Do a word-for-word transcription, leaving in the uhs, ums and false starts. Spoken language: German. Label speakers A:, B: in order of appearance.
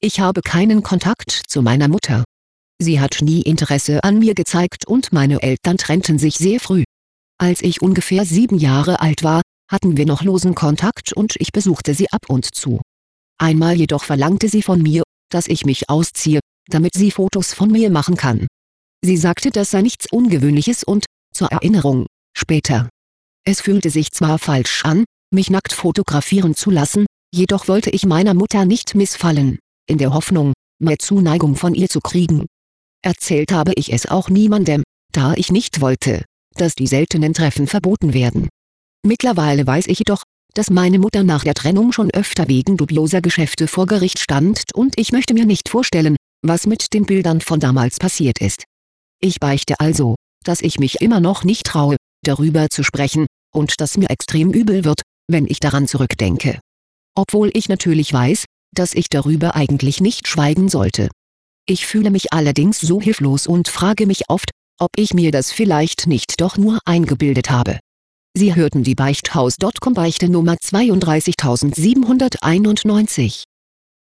A: Ich habe keinen Kontakt zu meiner Mutter. Sie hat nie Interesse an mir gezeigt und meine Eltern trennten sich sehr früh. Als ich ungefähr sieben Jahre alt war, hatten wir noch losen Kontakt und ich besuchte sie ab und zu. Einmal jedoch verlangte sie von mir, dass ich mich ausziehe, damit sie Fotos von mir machen kann. Sie sagte, das sei nichts Ungewöhnliches und, zur Erinnerung, später. Es fühlte sich zwar falsch an, mich nackt fotografieren zu lassen, jedoch wollte ich meiner Mutter nicht missfallen, in der Hoffnung, mehr Zuneigung von ihr zu kriegen. Erzählt habe ich es auch niemandem, da ich nicht wollte, dass die seltenen Treffen verboten werden. Mittlerweile weiß ich jedoch, dass meine Mutter nach der Trennung schon öfter wegen dubioser Geschäfte vor Gericht stand und ich möchte mir nicht vorstellen, was mit den Bildern von damals passiert ist. Ich beichte also, dass ich mich immer noch nicht traue, darüber zu sprechen, und dass mir extrem übel wird, wenn ich daran zurückdenke. Obwohl ich natürlich weiß, dass ich darüber eigentlich nicht schweigen sollte. Ich fühle mich allerdings so hilflos und frage mich oft, ob ich mir das vielleicht nicht doch nur eingebildet habe. Sie hörten die Beichthaus Punkt com Beichte Nummer zweiunddreißigtausendsiebenhunderteinundneunzig.